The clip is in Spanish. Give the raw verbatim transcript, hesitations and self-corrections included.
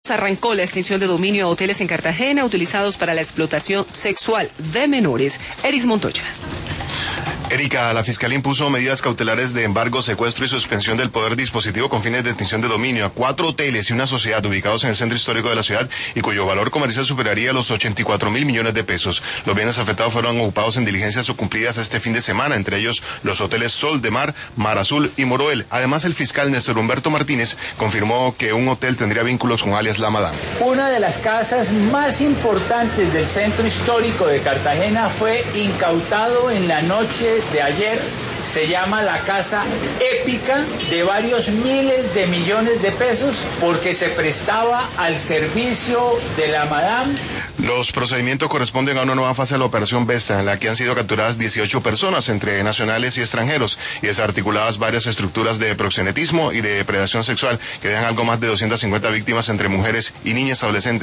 Arrancó la extinción de dominio a hoteles en Cartagena utilizados para la explotación sexual de menores. Eris Montoya. Erika, la Fiscalía impuso medidas cautelares de embargo, secuestro y suspensión del poder dispositivo con fines de extinción de dominio a cuatro hoteles y una sociedad ubicados en el centro histórico de la ciudad y cuyo valor comercial superaría los ochenta y cuatro mil millones de pesos. Los bienes afectados fueron ocupados en diligencias cumplidas este fin de semana, entre ellos los hoteles Sol de Mar, Mar Azul y Moroel. Además, el fiscal Néstor Humberto Martínez confirmó que un hotel tendría vínculos con alias La Madame. Una de las casas más importantes del centro histórico de Cartagena fue incautado en la noche de ayer. Se llama la Casa Épica, de varios miles de millones de pesos, porque se prestaba al servicio de la Madame. Los procedimientos corresponden a una nueva fase de la Operación Vesta, en la que han sido capturadas dieciocho personas, entre nacionales y extranjeros, y desarticuladas varias estructuras de proxenetismo y de predación sexual, que dejan algo más de doscientas cincuenta víctimas entre mujeres y niñas adolescentes.